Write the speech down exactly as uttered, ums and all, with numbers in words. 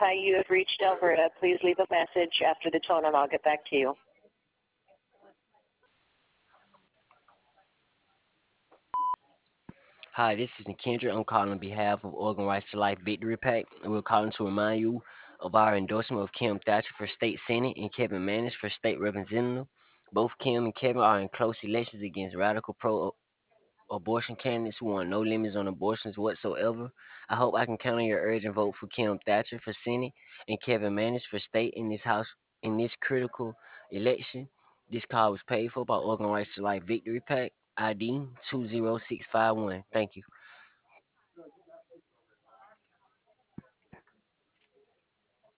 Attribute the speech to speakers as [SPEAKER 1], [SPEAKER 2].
[SPEAKER 1] Hi, you have reached Alberta. Please leave a message after the tone and I'll get back to you.
[SPEAKER 2] Hi, this is Nikendra. I'm calling on behalf of Organ Rights to Life Victory Pack, and we're calling to remind you of our endorsement of Kim Thatcher for state senate and Kevin Mannis for state representative. Both Kim and Kevin are in close elections against radical pro abortion candidates who want no limits on abortions whatsoever. I hope I can count on your urgent vote for Kim Thatcher for Senate and Kevin Mannis for state in this house in this critical election. This call was paid for by Organ Rights to Life Victory Pack, I D two zero six five one. Thank you.